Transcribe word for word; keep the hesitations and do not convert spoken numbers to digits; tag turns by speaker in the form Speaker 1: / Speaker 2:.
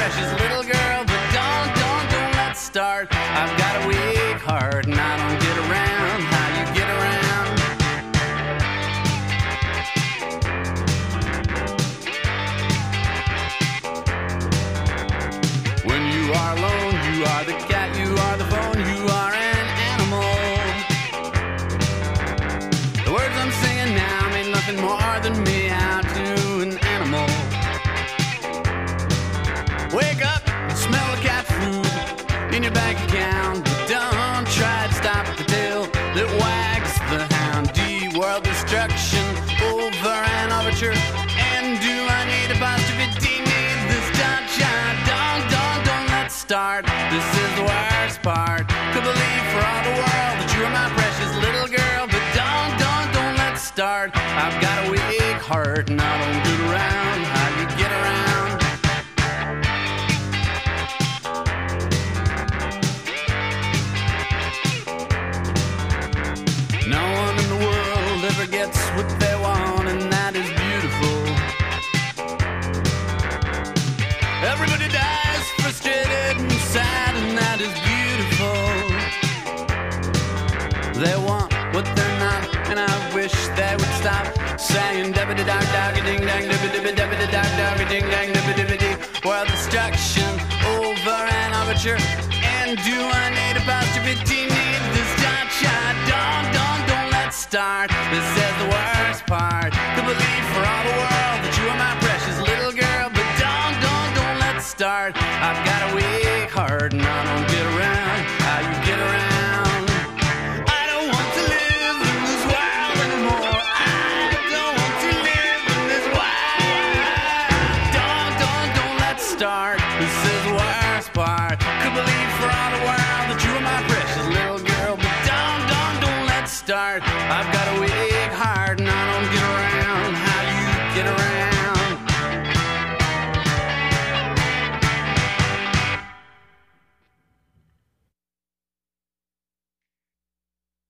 Speaker 1: precious little girl, but don't, don't, don't let's start. I've got a weak heart and I don't get around how you get around. When you are alone, you are the cat, you are the phone, you are an animal. The words I'm singing now mean nothing more than me out to an animal. Wake up and smell the cat food in your bank account, but don't try to stop the tail that wags the hound. D-world destruction over an overture. And do I need a positivity? Need this dot shot? Don't, don't, don't let's start. This is the worst part. Could believe for all the world that you are my precious little girl, but don't, don't, don't let's start. I've got a weak heart and I don't get around how you get around. No one in the world ever gets what they want, and that is beautiful. Everybody dies frustrated and sad, and that is beautiful. They want what they're not, and I wish they would stop saying dabba dog doggy ding dang dabba dabba dabba dog doggy ding dang dabba dabba dee. World destruction over an overture. And do I need a positivity? Need this dot shot? Don't, don't, don't let's start. This is the worst part. Could believe for all the world that you are my precious little girl, but don't, don't, don't let's start. I've got a weak heart and I don't get around how you get around. I don't want to live in this world anymore. I don't want to live in this world. Don't, don't, don't let's start. This is the worst part. Could believe for all the world that you are my precious little girl, but don't, don't, don't let's start.